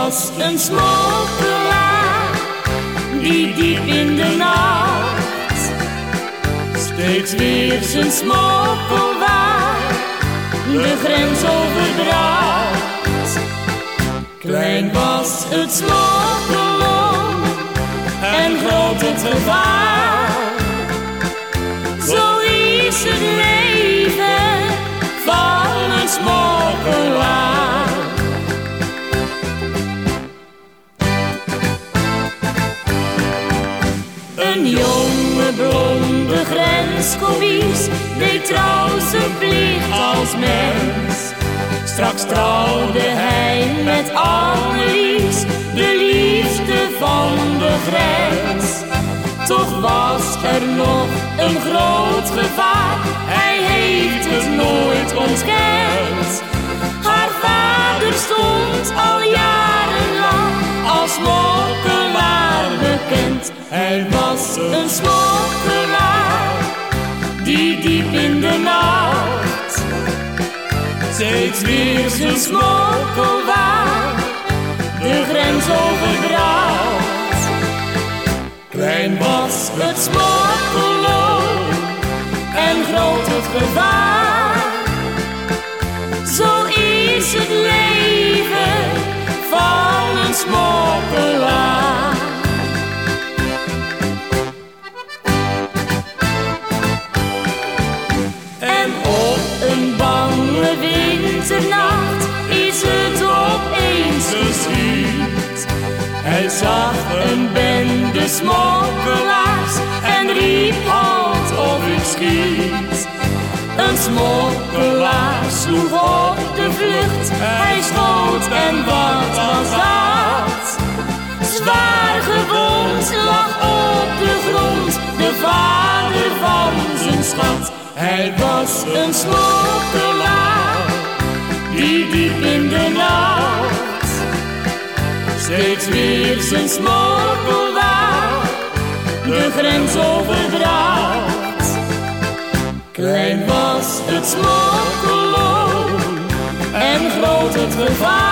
was een smokkelaar die diep in de nacht steeds weer zijn smokkelwaar de grens overbracht. Klein was het smokkelon en groot het gevaar. Zo is het leven van een smokkelaar. Een jonge blonde grenscommies deed trouw zijn plicht als mens. Straks trouwde hij met Annelies, de liefde van de grens. Toch was er nog een groot gevaar, hij heeft het nooit ontkend. Haar vader stond al jarenlang als smokkelaar bekend. Hij was een smokkelaar die diep in de nacht steeds weer zijn smokkelwaar de grens overbracht. Klein was het smokkelon en groot het gevaar. Zo is het leven van een smokkelaar. En op een bange winternacht is het opeens geschied. Hij zag een bende smokkelaars en riep: halt of ik schiet. Een smokkelaar sloeg op de vlucht, hij schoot en wat was dat? Zwaar gewond lag op de grond de vader van zijn schat. Hij was een smokkelaar die diep in de nacht steeds weer zijn smokkelwaar de grens overbracht. Klein was het smokkelon en groot het gevaar.